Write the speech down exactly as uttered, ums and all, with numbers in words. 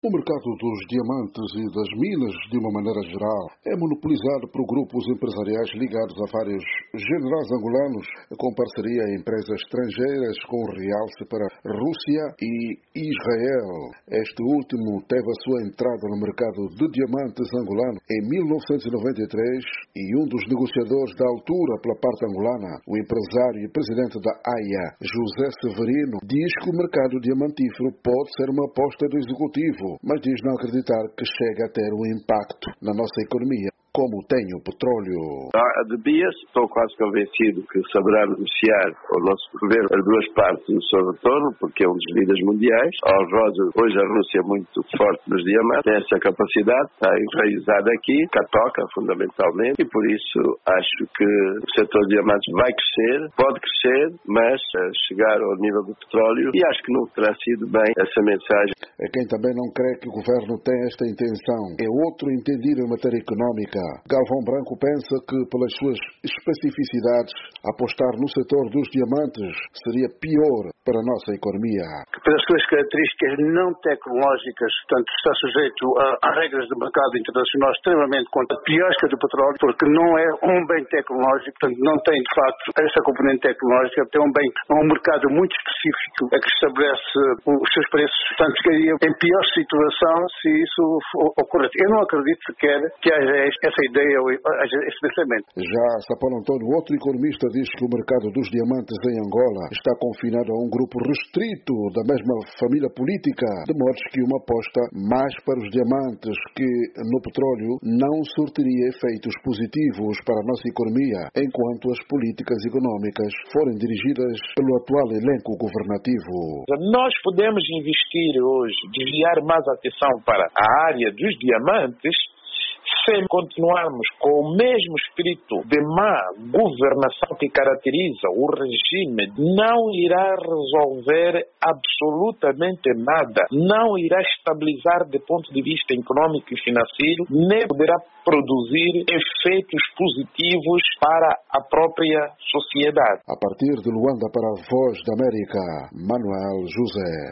O mercado dos diamantes e das minas, de uma maneira geral, é monopolizado por grupos empresariais ligados a vários generais angolanos, com parceria em empresas estrangeiras, com realce para Rússia e Israel. Este último teve a sua entrada no mercado de diamantes angolano em mil novecentos e noventa e três e um dos negociadores da altura pela parte angolana, o empresário e presidente da A I A, José Severino, diz que o mercado diamantífero pode ser uma aposta do executivo, mas diz não acreditar que chegue a ter um impacto na nossa economia, como tem o petróleo. A de Bias, estou quase convencido que saberá negociar o nosso governo as duas partes do seu retorno, porque é um dos líderes mundiais. A Rosa, hoje a Rússia é muito forte nos diamantes, tem essa capacidade, está enraizada aqui, catoca fundamentalmente, e por isso acho que o setor de diamantes vai crescer, pode crescer, mas chegar ao nível do petróleo, e acho que não terá sido bem essa mensagem. É quem também não crê que o governo tem esta intenção. É outro entendido em matéria económica. Galvão Branco pensa que, pelas suas especificidades, apostar no setor dos diamantes seria pior para a nossa economia. Pelas suas características não tecnológicas, portanto, está sujeito a, a regras de mercado internacional extremamente piores que a do petróleo, porque não é um bem tecnológico, portanto, não tem, de facto, essa componente tecnológica, tem um bem, um mercado muito específico a que estabelece os seus preços, portanto, ficaria em pior situação se isso ocorresse. Eu não acredito sequer que haja essa ideia ou esse pensamento. Já Sapão Antônio, outro economista, diz que o mercado dos diamantes em Angola está confinado a um grupo restrito da mesma família política, de modo que uma aposta mais para os diamantes que no petróleo não surtiria efeitos positivos para a nossa economia, enquanto as políticas económicas forem dirigidas pelo atual elenco governativo. Nós podemos investir hoje, desviar mais atenção para a área dos diamantes, se continuarmos com o mesmo espírito de má governação que caracteriza o regime, não irá resolver absolutamente nada, não irá estabilizar do ponto de vista econômico e financeiro, nem poderá produzir efeitos positivos para a própria sociedade. A partir de Luanda para a Voz da América, Manuel José.